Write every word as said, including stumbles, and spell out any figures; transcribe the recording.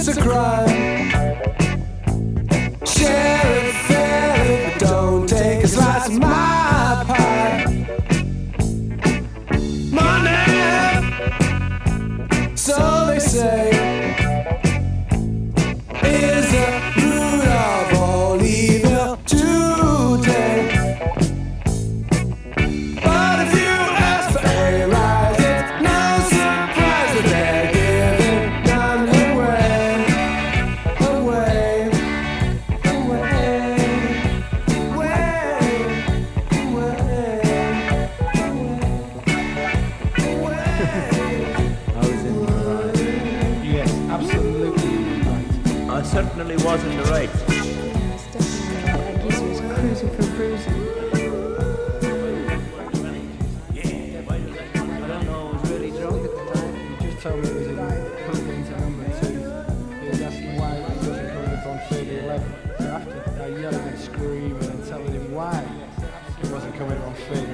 it's a crime. Share it, fair it, but don't take a slice of my pie. Money, so they say, is the root of all evil today. But if you ask for a rise, it's no surprise that they're giving none away, away, away, away, I was in the right. Yes, absolutely right. I certainly was in the right. It's definitely right. That geezer was cruising for bruising. I don't know, I was really drunk at the time. He just told me it was in plugged into number two. He was asking why he wasn't coming up on thirty eleven. So after I yelling and screaming and telling him why he wasn't coming up on thirty